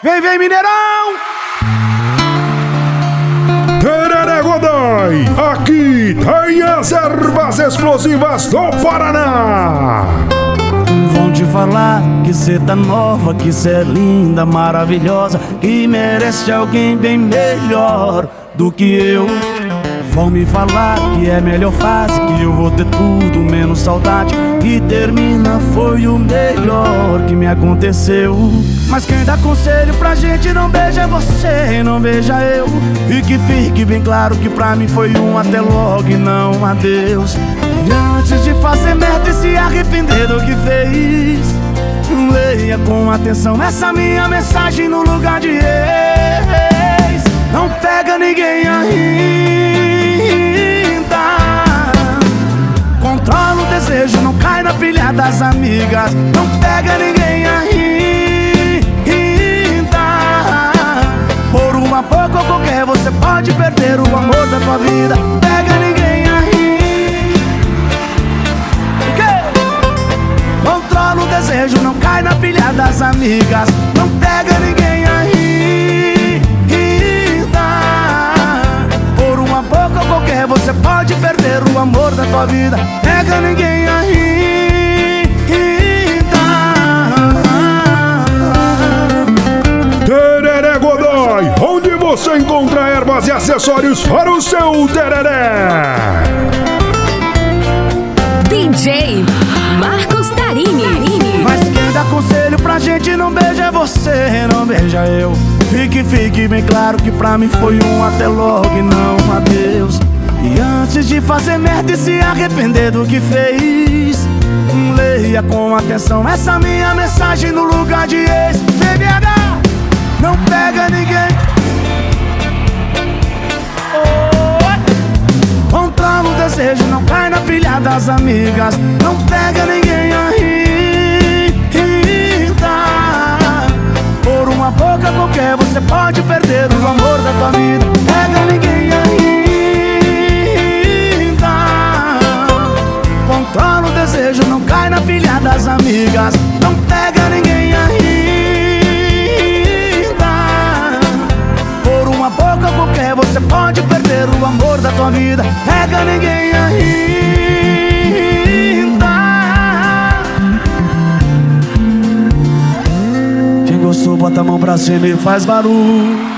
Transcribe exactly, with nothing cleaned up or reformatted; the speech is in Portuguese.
Vem, vem, Mineirão! Tereré Godoy, aqui tem as ervas explosivas do Paraná. Vão te falar que cê tá nova, que cê é linda, maravilhosa, que merece alguém bem melhor do que eu. Vão me falar que é melhor fase, que eu vou ter tudo menos saudade, e termina foi o melhor que me aconteceu. Mas quem dá conselho pra gente não beija é você, não beija eu. E que fique bem claro que pra mim foi um até logo e não um adeus. E antes de fazer merda e se arrepender do que fez, leia com atenção essa minha mensagem no lugar de ex. Não pega ninguém ainda, controla o desejo, não cai na pilha das amigas. Não pega ninguém ainda, por uma pouco ou qualquer você pode perder o amor da tua vida. Pega ninguém ainda, controla o desejo, não cai na pilha das amigas. Não pega ninguém ainda, por uma boca ou qualquer você pode perder o amor da tua vida. Pega ninguém ainda. Tereré Godoy, onde você encontra ervas e acessórios para o seu tereré. D J Marcos Tarini. Mas quem dá conselho pra gente não beija é você, não beija eu. Fique, fique bem claro que pra mim foi um até logo e não um adeus. E antes de fazer merda e se arrepender do que fez, leia com atenção essa minha mensagem no lugar de ex. V B H, não pega ninguém. Oh, controla o desejo, não cai na pilha das amigas. Não pega ninguém ainda, por uma boca qualquer você pode perder o amor da tua vida. Pega ninguém ainda, controla o desejo, não cai na pilha das amigas. Não pega ninguém ainda, por uma boca qualquer você pode perder o amor da tua vida. Pega ninguém ainda. Quem gostou bota a mão pra cima e faz barulho.